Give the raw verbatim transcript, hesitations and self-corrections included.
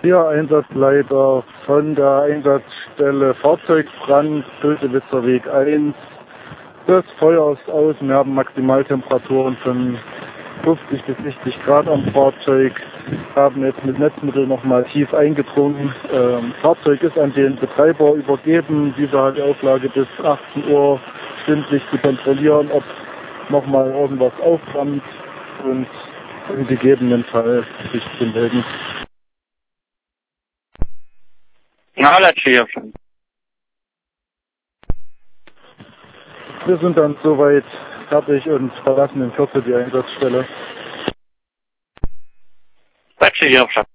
Hier Einsatzleiter von der Einsatzstelle Fahrzeugbrand, Tötewitzer Weg eins. Das Feuer ist aus. Wir haben Maximaltemperaturen von fünfzig bis sechzig Grad am Fahrzeug. Haben jetzt mit Netzmittel nochmal tief eingedrungen. Ähm, Fahrzeug ist an den Betreiber übergeben. Dieser hat die Auflage bis achtzehn Uhr stündlich zu kontrollieren, ob nochmal irgendwas aufkommt und im gegebenen Fall sich zu melden. Na, hier. Wir sind dann soweit fertig und verlassen in Kürze die Einsatzstelle. Hier.